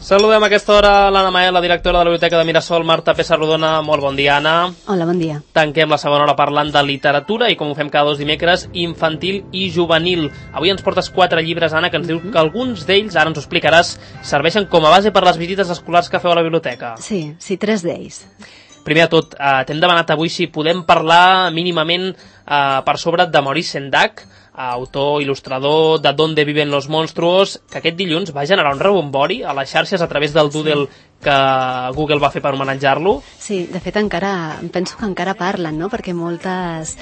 Saludem a aquesta hora l'Anna Mael, la directora de la Biblioteca de Mirasol, Marta Pessarrodona. Molt bon dia, Anna. Hola, bon dia. Tanquem la segona hora parlant de literatura i, com ho fem cada dos dimecres, infantil i juvenil. Avui ens portes 4 llibres, Anna, que ens diu que alguns d'ells, ara ens ho explicaràs, serveixen com a base per les visites escolars que feu a la biblioteca. Sí, 3 d'ells. Primer de tot, t'hem demanat avui si podem parlar mínimament per sobre de Maurice Sendak, autor, il·lustrador de Donde viven los monstruos, que aquest dilluns va generar un rebombori a les xarxes a través del doodle que Google va fer per homenatjar-lo. Sí, de fet penso que encara parlen, no? Perquè moltes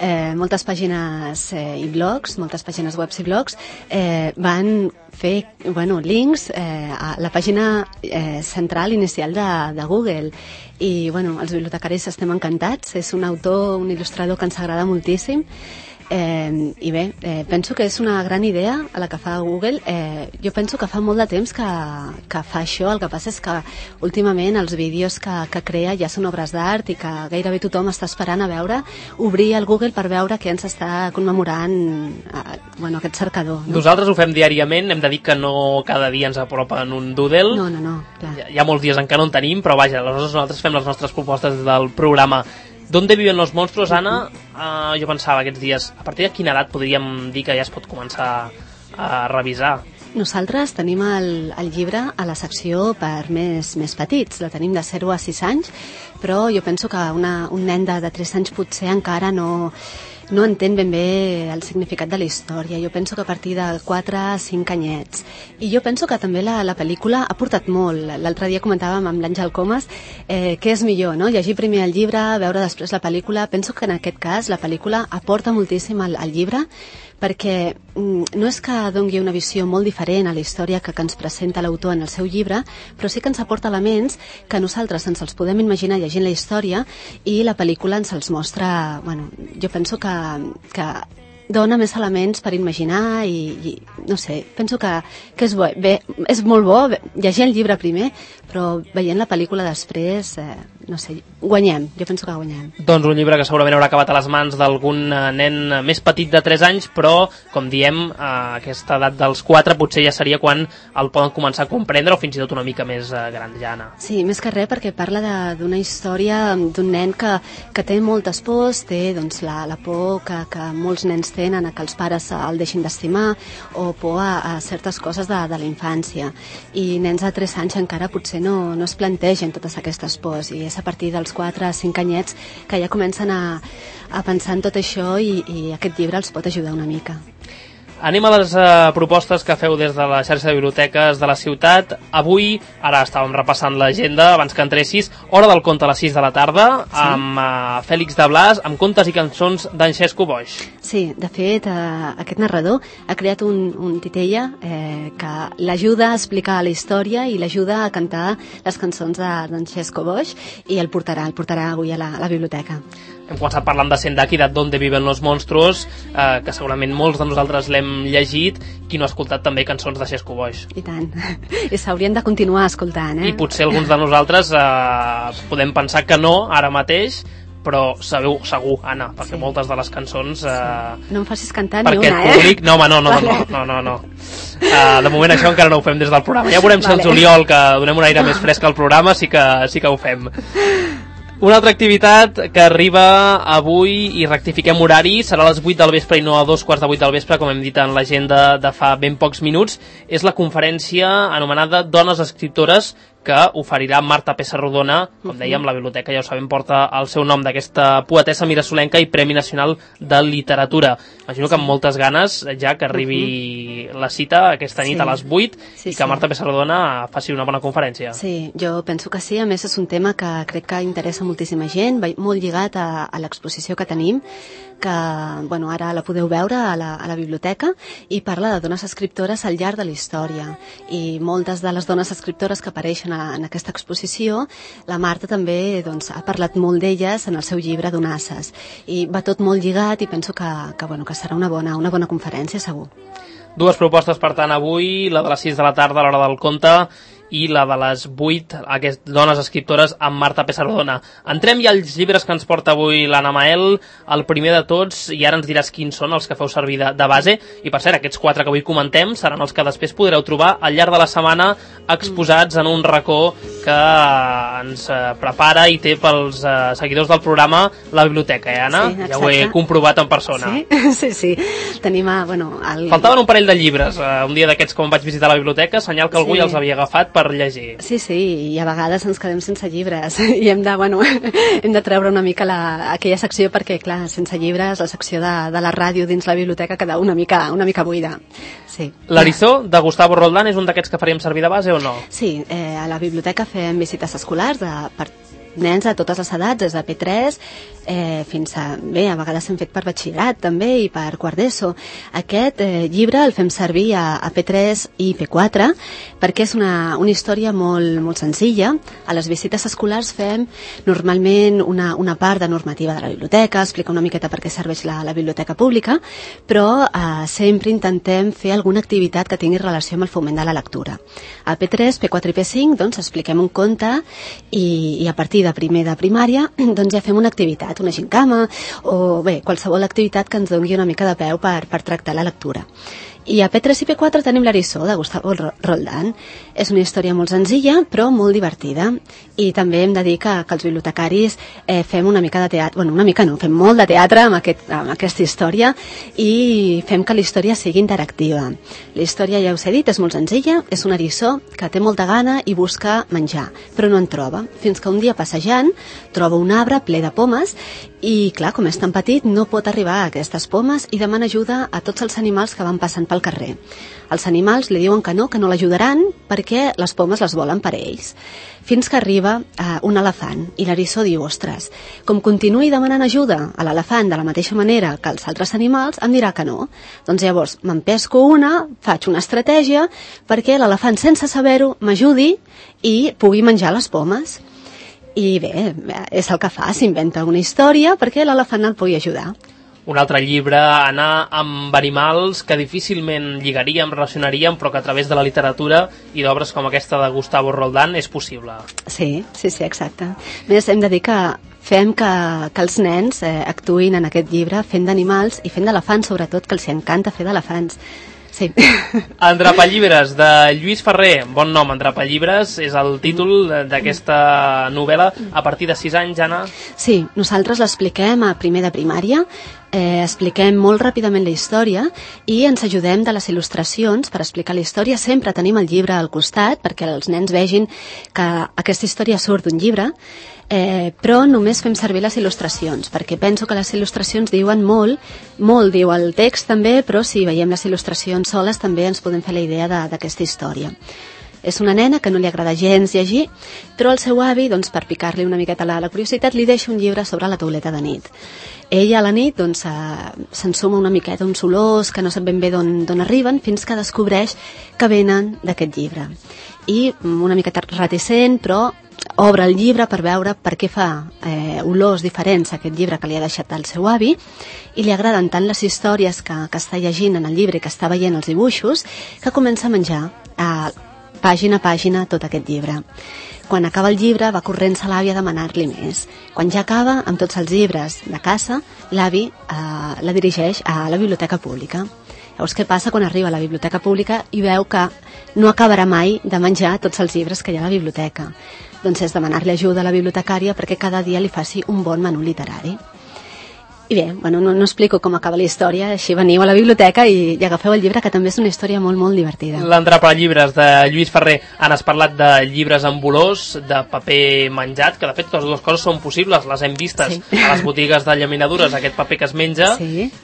pàgines i blogs, moltes pàgines webs i blogs van fer links a la pàgina central inicial de Google. I els bibliotecaris estem encantats. És un autor, un il·lustrador que ens agrada moltíssim. I bé, penso que és una gran idea a la que fa Google. Jo penso que fa molt de temps que fa això. El que passa és que últimament els vídeos que crea ja són obres d'art i que gairebé tothom està esperant a obrir el Google per veure què ens està commemorant aquest cercador, no? Nosaltres ho fem diàriament, hem de dir que no cada dia ens apropen un doodle. No, clar. Hi ha molts dies en què no en tenim, però vaja, nosaltres fem les nostres propostes del programa. Donde viven los monstruos, Anna? Jo pensava aquests dies, a partir de quina edat podríem dir que ja es pot començar a revisar? Nosaltres tenim el llibre a la secció per més petits, la tenim de 0 a 6 anys, però jo penso que un nen de 3 anys potser encara no entén ben bé el significat de la història. Jo penso que a partir de 4 a 5 anyets. I jo penso que també la pel·lícula ha portat molt. L'altre dia comentàvem amb l'Àngel Comas què és millor, no? Llegir primer el llibre, veure després la pel·lícula. Penso que en aquest cas la pel·lícula aporta moltíssim al llibre, perquè no és que doni una visió molt diferent a la història que ens presenta l'autor en el seu llibre, però sí que ens aporta elements que nosaltres ens els podem imaginar llegint la història i la pel·lícula ens els mostra, jo penso que dona més elements per imaginar i no sé, penso que és bo. Bé, és molt bo llegir el llibre primer, però veient la pel·lícula després, no sé, guanyem, jo penso que guanyem. Doncs un llibre que segurament haurà acabat a les mans d'algun nen més petit de 3 anys, però, com diem, a aquesta edat dels 4 potser ja seria quan el poden començar a comprendre, o fins i tot una mica més gran ja, Anna. Sí, més que res perquè parla d'una història d'un nen que té moltes pors, té la por que molts nens tenen a que els pares el deixin d'estimar, o por a certes coses de la infància. I nens de 3 anys encara potser no es plantegen totes aquestes pors, i és a partir dels 4 a 5 anyets que ja comencen a pensar en tot això i aquest llibre els pot ajudar una mica. Anem a les propostes que feu des de la xarxa de biblioteques de la ciutat. Avui, ara estàvem repassant l'agenda abans que entressis, Hora del conte a les 6 de la tarda, sí, amb Fèlix de Blas, amb contes i cançons d'en Xesco Boix. Sí, de fet, aquest narrador ha creat un titella que l'ajuda a explicar la història i l'ajuda a cantar les cançons d'en Xesco Boix, i el portarà avui a la biblioteca. Hem començat parlant de Sendak i de Donde viven los monstruos, que segurament molts de nosaltres l'hem llegit. Qui no ha escoltat també cançons de Xesco Boix? I tant, i s'haurien de continuar escoltant, I potser alguns de nosaltres podem pensar que no, ara mateix, però sabeu segur, Anna, perquè moltes de les cançons... No em facis cantar ni una, públic... No, home, no. De moment això encara no ho fem des del programa. Ja veurem si el juliol, que donem un aire més fresc al programa, sí que ho fem. Una altra activitat que arriba avui, i rectifiquem horari, serà a les 8 del vespre i no a 2:15 del vespre, com hem dit en l'agenda de fa ben pocs minuts. És la conferència anomenada Dones Escriptores, que oferirà Marta Pessarrodona, com dèiem, la biblioteca, ja ho sabem, porta el seu nom, d'aquesta poetessa mirasolenca i Premi Nacional de Literatura. Imagino que amb moltes ganes ja que arribi la cita aquesta nit a les 8 i que Marta Pessarrodona faci una bona conferència. Sí, jo penso que sí. A més, és un tema que crec que interessa moltíssima gent, molt lligat a l'exposició que tenim, que ara la podeu veure a la biblioteca, i parla de dones escriptores al llarg de la història. I moltes de les dones escriptores que apareixen en aquesta exposició, la Marta també ha parlat molt d'elles en el seu llibre Donasses. I va tot molt lligat i penso que serà una bona conferència, segur. 2 propostes, per tant, avui, la de les 6 de la tarda a l'Hora del conte i la de les 8 dones escriptores amb Marta Pessardona. Entrem ja als llibres que ens porta avui l'Anna Mael, el primer de tots, i ara ens diràs quins són els que feu servir de base, i per cert, aquests 4 que avui comentem seran els que després podreu trobar al llarg de la setmana exposats en un racó que ens prepara i té pels seguidors del programa la biblioteca, Anna? Sí, ja ho he comprovat en persona. Sí. Tenim, Faltaven un parell de llibres, un dia d'aquests com vaig visitar la biblioteca, senyal que algú ja els havia agafat per llegir. Sí, i a vegades ens quedem sense llibres i hem de treure una mica aquella secció perquè, clar, sense llibres la secció de la ràdio dins la biblioteca queda una mica buida. Sí. L'Arizó, de Gustavo Roldán, és un d'aquests que faríem servir de base o no? Sí, a la biblioteca fem visites escolars per nens de totes les edats, des de P3 fins a... Bé, a vegades s'han fet per batxillerat també i per quart d'ESO. Aquest llibre el fem servir a P3 i P4 perquè és una història molt senzilla. A les visites escolars fem normalment una part de normativa de la biblioteca, explicar una miqueta per què serveix la biblioteca pública, però sempre intentem fer alguna activitat que tingui relació amb el foment de la lectura. A P3, P4 i P5 doncs expliquem un conte i a partir de primer de primària doncs ja fem una activitat, una gincama o bé, qualsevol activitat que ens doni una mica de peu per tractar la lectura. I a P3 i P4 tenim l'Arizó, de Gustavo Roldán. És una història molt senzilla, però molt divertida. I també hem de dir que els bibliotecaris fem una mica de teatre, bueno, una mica no, fem molt de teatre amb aquesta història i fem que la història sigui interactiva. La història, ja us he dit, és molt senzilla, és un eriçó que té molta gana i busca menjar, però no en troba. Fins que un dia passejant troba un arbre ple de pomes i, clar, com és tan petit, no pot arribar a aquestes pomes i demana ajuda a tots els animals que van passant pel carrer. Els animals li diuen que no l'ajudaran perquè les pomes les volen per ells. Fins que arriba un elefant i l'eriçó diu, ostres, com continuï demanant ajuda a l'elefant de la mateixa manera que els altres animals, em dirà que no. Doncs llavors m'empesco faig una estratègia perquè l'elefant, sense saber-ho, m'ajudi i pugui menjar les pomes. I bé, és el que fa, s'inventa una història perquè l'elefant el pugui ajudar. Un altre llibre, anar amb animals que difícilment lligaríem, relacionaríem, però que a través de la literatura i d'obres com aquesta de Gustavo Roldán és possible. Sí, exacte. A més, hem de dir que fem que els nens actuïn en aquest llibre fent d'animals i fent d'elefants, sobretot, que els encanta fer d'elefants. Sí. Endrapallibres, de Lluís Ferrer. Bon nom, Endrapallibres, és el títol d'aquesta novel·la. A partir de 6 anys, Anna? Sí, nosaltres l'expliquem a primer de primària, expliquem molt ràpidament la història i ens ajudem de les il·lustracions per explicar la història. Sempre tenim el llibre al costat perquè els nens vegin que aquesta història surt d'un llibre, però només fem servir les il·lustracions, perquè penso que les il·lustracions diuen molt diu el text també, però si veiem les il·lustracions soles també ens podem fer la idea d'aquesta història. És una nena que no li agrada gens llegir, però el seu avi, doncs, per picar-li una miqueta la curiositat, li deixa un llibre sobre la tauleta de nit. Ella a la nit doncs, s'ensuma una miqueta uns olors que no sap ben bé d'on arriben, fins que descobreix que venen d'aquest llibre. I una miqueta reticent, però obre el llibre per veure per què fa olors diferents a aquest llibre que li ha deixat el seu avi, i li agraden tant les històries que està llegint en el llibre i que està veient els dibuixos, que comença a menjar pàgina a pàgina tot aquest llibre. Quan acaba el llibre va corrent-se l'àvia a demanar-li més. Quan ja acaba amb tots els llibres de casa, l'avi la dirigeix a la biblioteca pública. Llavors, què passa quan arriba a la biblioteca pública i veu que no acabarà mai de menjar tots els llibres que hi ha a la biblioteca? Doncs és demanar-li ajuda a la bibliotecària perquè cada dia li faci un bon menú literari. I bé, no explico com acaba la història, així veniu a la biblioteca i agafeu el llibre, que també és una història molt, molt divertida. L'Endrapallibres, de Lluís Ferrer. Has parlat de llibres amb olors, de paper menjat, que de fet totes dues coses són possibles, les hem vistes a les botigues de llaminadures, aquest paper que es menja,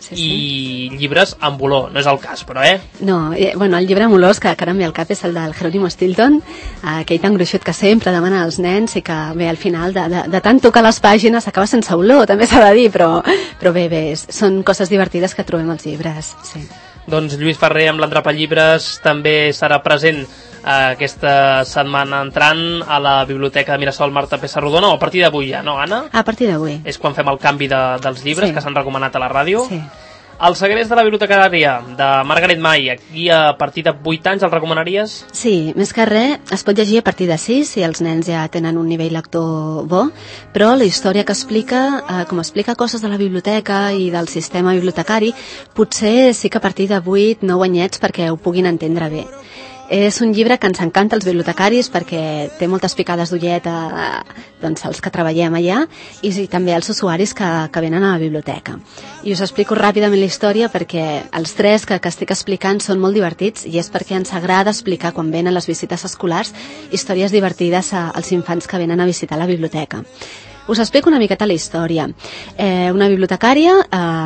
i llibres amb olor, no és el cas, però No, el llibre amb olors que ara em ve al cap és el del Jerónimo Stilton, aquell tan gruixut que sempre demana als nens i que bé, al final de tant tocar les pàgines acaba sense olor, també s'ha de dir, però bé, són coses divertides que trobem als llibres, sí. Doncs Lluís Ferrer amb l'Endrapallibres també serà present aquesta setmana entrant a la Biblioteca de Mirasol Marta Pessardona, o a partir d'avui ja, no, Anna? A partir d'avui. És quan fem el canvi dels llibres que s'han recomanat a la ràdio. Sí. El segrest de la bibliotecària, de Margaret May, aquí a partir de 8 anys el recomanaries? Sí, més que res, es pot llegir a partir de 6 si els nens ja tenen un nivell lector bo, però la història que explica, com explica coses de la biblioteca i del sistema bibliotecari, potser sí que a partir de 8-9 anyets perquè ho puguin entendre bé. És un llibre que ens encanta als bibliotecaris perquè té moltes picades d'ullet doncs, els que treballem allà i també als usuaris que venen a la biblioteca. I us explico ràpidament la història perquè els 3 que estic explicant són molt divertits i és perquè ens agrada explicar quan venen les visites escolars històries divertides als infants que venen a visitar la biblioteca. Us explico una miqueta la història. Una bibliotecària,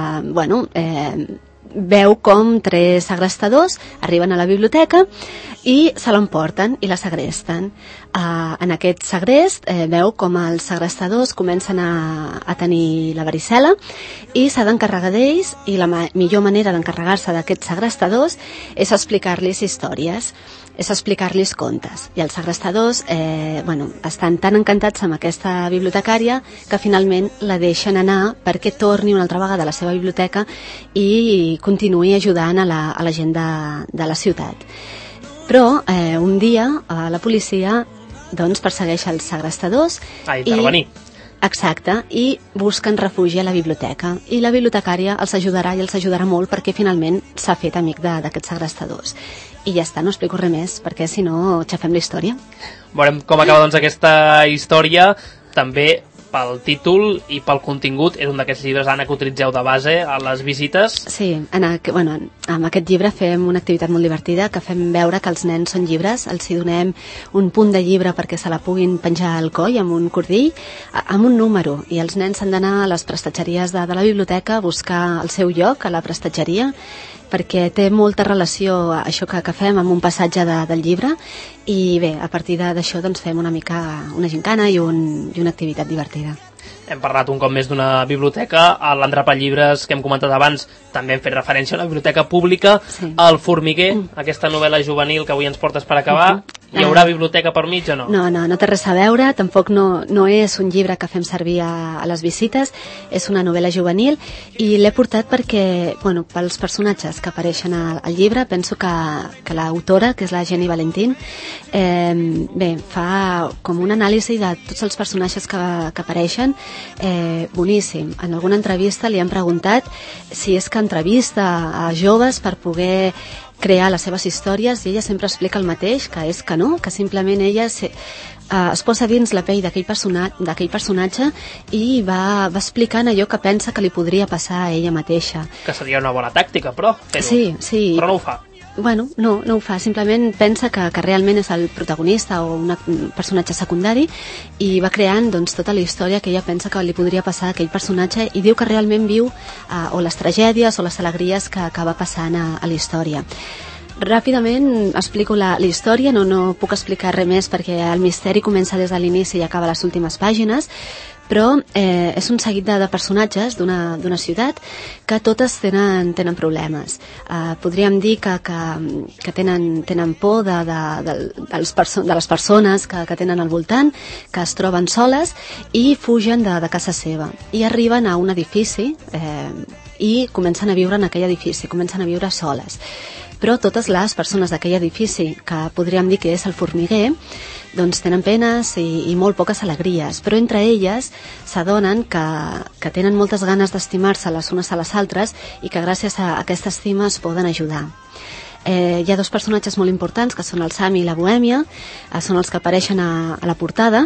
veu com 3 segrestadors arriben a la biblioteca i se l'emporten i la segresten. En aquest segrest veu com els segrestadors comencen a tenir la varicel·la i s'ha d'encarregar d'ells i la millor manera d'encarregar-se d'aquests segrestadors és explicar-los històries, és explicar-los contes. I els segrestadors estan tan encantats amb aquesta bibliotecària que finalment la deixen anar perquè torni una altra vegada a la seva biblioteca i continuï ajudant a la gent de la ciutat. Però un dia la policia persegueix els segrestadors Exacte, i busquen refugi a la biblioteca. I la bibliotecària els ajudarà i els ajudarà molt perquè finalment s'ha fet amic d'aquests segrestadors. I ja està, no explico res més, perquè si no xafem la història. Veurem com acaba aquesta història, també pel títol i pel contingut. És un d'aquests llibres, Anna, que utilitzeu de base a les visites. Sí, amb aquest llibre fem una activitat molt divertida, que fem veure que els nens són llibres, els hi donem un punt de llibre perquè se la puguin penjar al coll amb un cordill, amb un número, i els nens han d'anar a les prestatgeries de la biblioteca a buscar el seu lloc a la prestatgeria, perquè té molta relació això que fem amb un passatge del llibre i bé, a partir d'això fem una mica una gincana i una activitat divertida. Hem parlat un cop més d'una biblioteca, a l'Endrapallibres que hem comentat abans també hem fet referència a una biblioteca pública, El Formiguer, aquesta novel·la juvenil que avui ens portes per acabar. Hi haurà biblioteca per mig o no? No té res a veure, tampoc no és un llibre que fem servir a les visites, és una novel·la juvenil i l'he portat perquè, pels personatges que apareixen al llibre, penso que l'autora, que és la Jenny Valentín, fa com un anàlisi de tots els personatges que apareixen, boníssim. En alguna entrevista li han preguntat si és que entrevista a joves per poder crear les seves històries i ella sempre explica el mateix, que és que no, que simplement ella es posa dins la pell d'aquell personatge i va explicant allò que pensa que li podria passar a ella mateixa. Que seria una bona tàctica, però fer-ho. Sí. Però no ho fa. No ho fa, simplement pensa que realment és el protagonista o un personatge secundari i va creant tota la història que ella pensa que li podria passar a aquell personatge i diu que realment viu o les tragèdies o les alegries que va passant a la història. Ràpidament explico la història, no puc explicar res més perquè el misteri comença des de l'inici i acaba a les últimes pàgines, però és un seguit de personatges d'una ciutat que totes tenen problemes. Podríem dir que tenen por de les persones que tenen al voltant, que es troben soles i fugen de casa seva. I arriben a un edifici i comencen a viure en aquell edifici, comencen a viure soles. Però totes les persones d'aquell edifici, que podríem dir que és el Formiguer, tenen penes i molt poques alegries, però entre elles s'adonen que tenen moltes ganes d'estimar-se les unes a les altres i que gràcies a aquesta estima es poden ajudar. Hi ha 2 personatges molt importants, que són el Sam i la Bohèmia, són els que apareixen a la portada,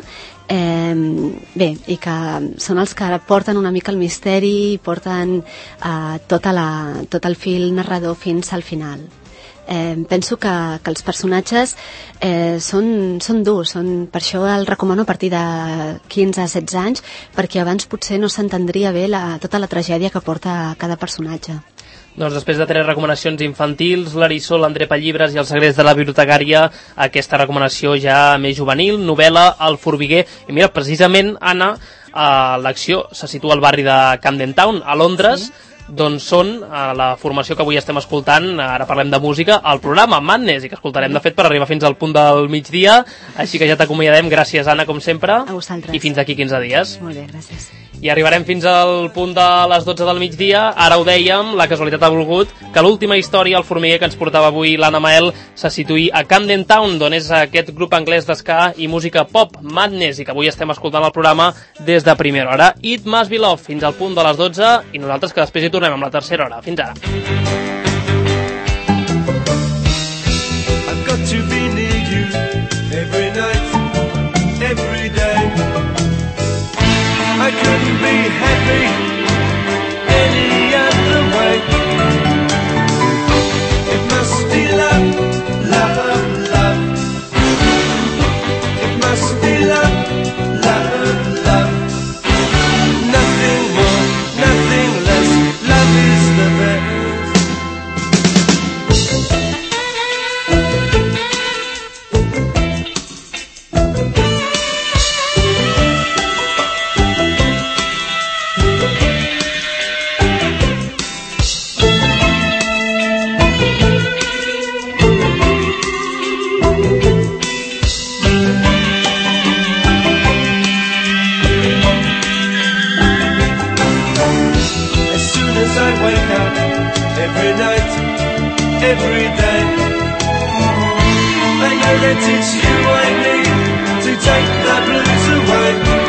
i que són els que porten una mica el misteri i porten tot el fil narrador fins al final. Penso que els personatges són durs, per això el recomano a partir de 15 a 16 anys, perquè abans potser no s'entendria bé tota la tragèdia que porta cada personatge. Doncs després de 3 recomanacions infantils, l'Eriçó, l'Endrapallibres i el segrest de la bibliotecària, aquesta recomanació ja més juvenil, novel·la, El Formiguer. I mira, precisament, Anna, l'acció se situa al barri de Camden Town, a Londres, doncs són la formació que avui estem escoltant, ara parlem de música, al programa Madness, i que escoltarem de fet per arribar fins al punt del migdia, així que ja t'acomiadem, gràcies Anna com sempre, a vosaltres. I fins aquí 15 dies. Molt bé, gràcies. I arribarem fins al punt de les 12 del migdia. Ara ho dèiem, la casualitat ha volgut que l'última història, el formiguer que ens portava avui l'Anna Mael, se situï a Camden Town, d'on és aquest grup anglès d'esca i música pop, Madness, i que avui estem escoltant el programa des de primera hora. It Must Be Love, fins al punt de les 12, i nosaltres que després hi tornem amb la tercera hora. Fins ara. I've got to be near you every night, every day. I couldn't be happy any other way. It must be love, love, love. It must be love, love, love. Nothing more, nothing less. Love is the best. Every night, every day, I know that it's you I need to take the blues away.